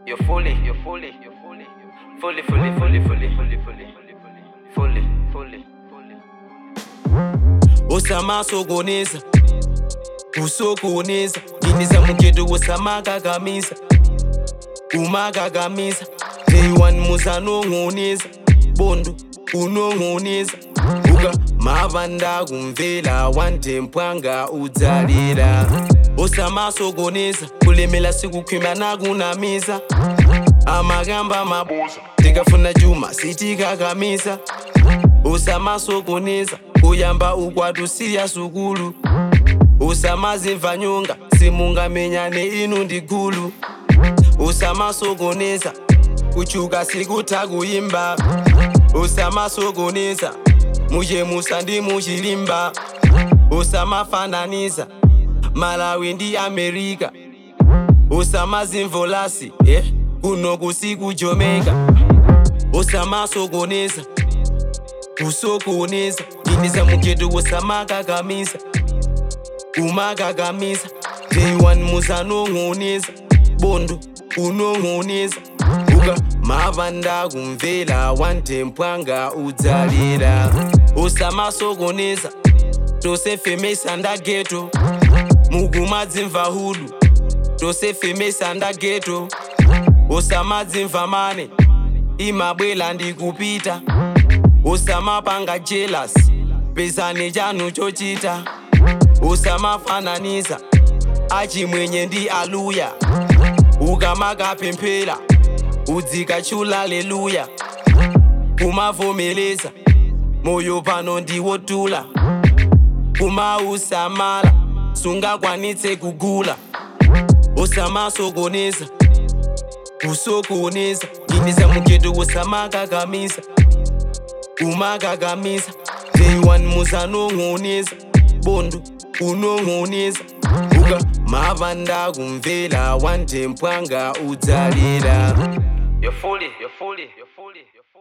You're fully, Osama sogoneza, usokoneza, nginiza mukedo osama gagamisa, umagagamisa, day one musa no ngoneza, bondo unongoneza, uka mavanda kumvela one tempwanga udzalira. Osama sogoneza, kulemela sikukhwima nakunamisa, amagamba mabuza, tikafuna juma sitikagamisa. Osama sogoneza, kuyamba ukwatu siya sukulu. Osama zimvanyonga, simunga menyane inu ndigulu. Osama sogoneza, kuchuka sikuta kuyimba. Osama sogoneza, muje musandi mujilimba. Osama fananiza, Malawi ndi Amerika. Osama zimvolasi, kuno kusiku Jamaica. Osama sogoneza, usokoneza, nginiza mukedo osama gagamisa, umagagamisa, day one musa nongoneza, bondo unongoneza, uka mavanda kumvela one tempwanga udzalira. Osama sogoneza, tose femesa nda ghetto, muguma dzimva hulu, tose femesa nda ghetto. Osama dzimva mane, imabwela ndikupita. Osama panga jealous, pesane chanu chochita. Osama fananiza, achimwenye ndi aluya. Ukamaka pempela, udzika chula haleluya. Kumavomeleza, moyo pano ndiwotula. Kuma usamala, sungakwanitse kugula. Osama sogoneza, usokoneza, nginiza mukedo osama gagamisa, umagagamisa, day one musa nongoneza, bondo unongoneza, uka mavanda kumvela one tempwanga udzalira. You're fully.